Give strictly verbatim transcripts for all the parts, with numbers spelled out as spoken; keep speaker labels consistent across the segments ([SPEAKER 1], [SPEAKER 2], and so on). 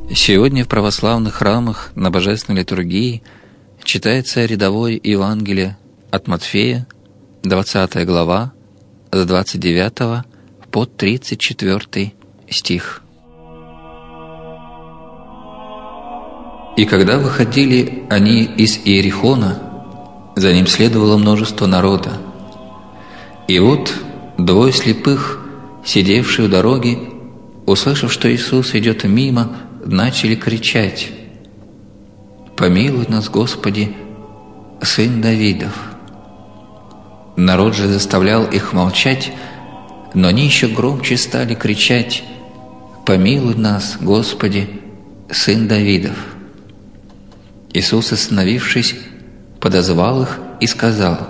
[SPEAKER 1] Сегодня в православных храмах на Божественной литургии читается рядовое Евангелие от Матфея, двадцатая глава, с двадцать девятого по тридцать четвёртый стих. «И когда выходили они из Иерихона, за ним следовало множество народа. И вот двое слепых, сидевшие у дороги, услышав, что Иисус идет мимо, начали кричать: «Помилуй нас, Господи, Сын Давидов!» Народ же заставлял их молчать, но они еще громче стали кричать: «Помилуй нас, Господи, Сын Давидов!» Иисус, остановившись, подозвал их и сказал: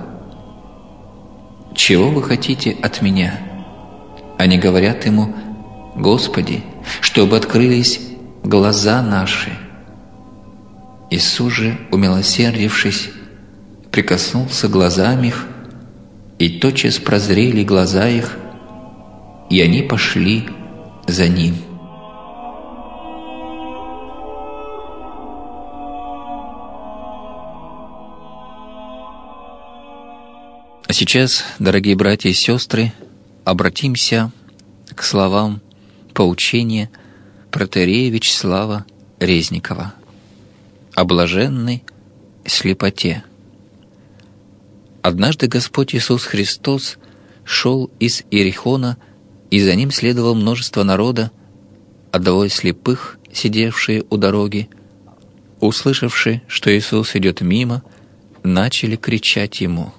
[SPEAKER 1] «Чего вы хотите от меня?» Они говорят ему: «Господи, чтобы открылись глаза наши». Иисус же, умилосердившись, прикоснулся глазами их, и тотчас прозрели глаза их, и они пошли за Ним. А сейчас, дорогие братья и сестры, обратимся к словам поучения протоиерея Вячеслава Резникова о блаженной слепоте. Однажды Господь Иисус Христос шел из Иерихона, и за Ним следовало множество народа, а двое слепых, сидевшие у дороги, услышавши, что Иисус идет мимо, начали кричать Ему.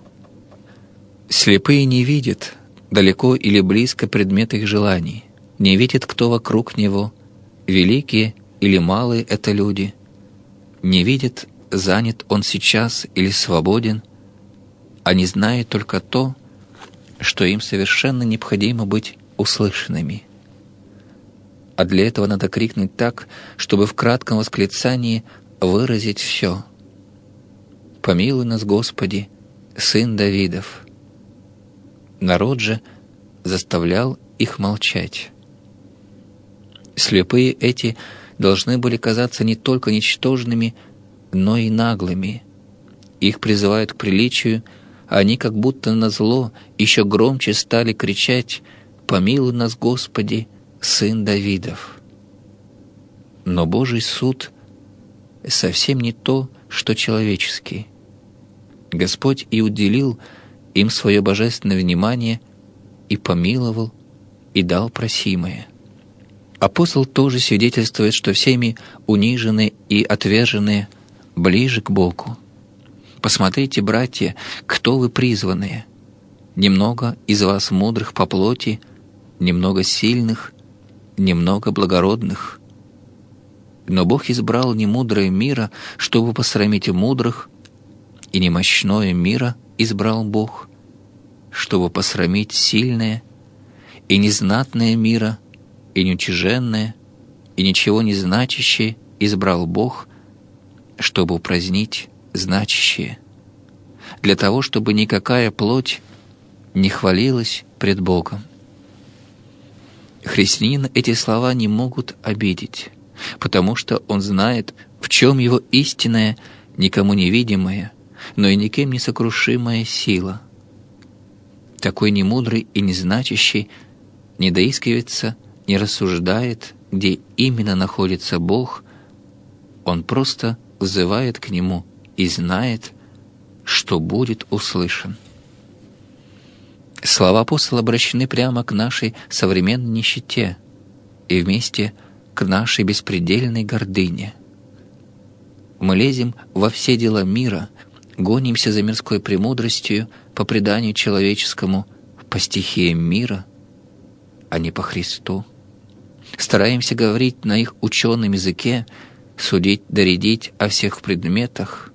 [SPEAKER 1] Слепые не видят далеко или близко предмет их желаний, не видят, кто вокруг него, великие или малые это люди, не видят, занят он сейчас или свободен, они знают только то, что им совершенно необходимо быть услышанными. А для этого надо крикнуть так, чтобы в кратком восклицании выразить все. «Помилуй нас, Господи, Сын Давидов!» Народ же заставлял их молчать. Слепые эти должны были казаться не только ничтожными, но и наглыми. Их призывают к приличию, а они как будто назло еще громче стали кричать: «Помилуй нас, Господи, Сын Давидов!» Но Божий суд совсем не то, что человеческий. Господь и уделил им свое божественное внимание, и помиловал, и дал просимое. Апостол тоже свидетельствует, что всеми униженные и отверженные ближе к Богу. «Посмотрите, братья, кто вы призванные. Немного из вас мудрых по плоти, немного сильных, немного благородных. Но Бог избрал немудрое мира, чтобы посрамить мудрых, и немощное мира избрал Бог, чтобы посрамить сильное, и незнатное мира, и неутяженное, и ничего не значащее избрал Бог, чтобы упразднить значащее, для того, чтобы никакая плоть не хвалилась пред Богом». Христианина эти слова не могут обидеть, потому что он знает, в чем его истинная, никому невидимая, но и никем не сокрушимая сила. Такой немудрый и незначащий не доискивается, не рассуждает, где именно находится Бог, он просто взывает к Нему и знает, что будет услышан. Слова апостола обращены прямо к нашей современной нищете и вместе к нашей беспредельной гордыне. Мы лезем во все дела мира, гонимся за мирской премудростью по преданию человеческому, по стихиям мира, а не по Христу. Стараемся говорить на их ученом языке, судить, доредить о всех предметах.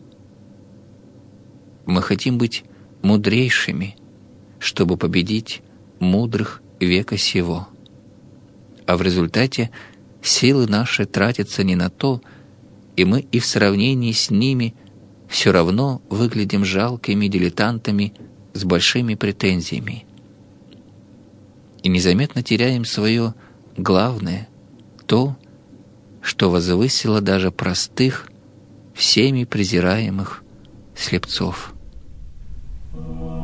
[SPEAKER 1] Мы хотим быть мудрейшими, чтобы победить мудрых века сего. А в результате силы наши тратятся не на то, и мы и в сравнении с ними все равно выглядим жалкими дилетантами с большими претензиями. И незаметно теряем свое главное, то, что возвысило даже простых, всеми презираемых слепцов.
[SPEAKER 2] Thank you.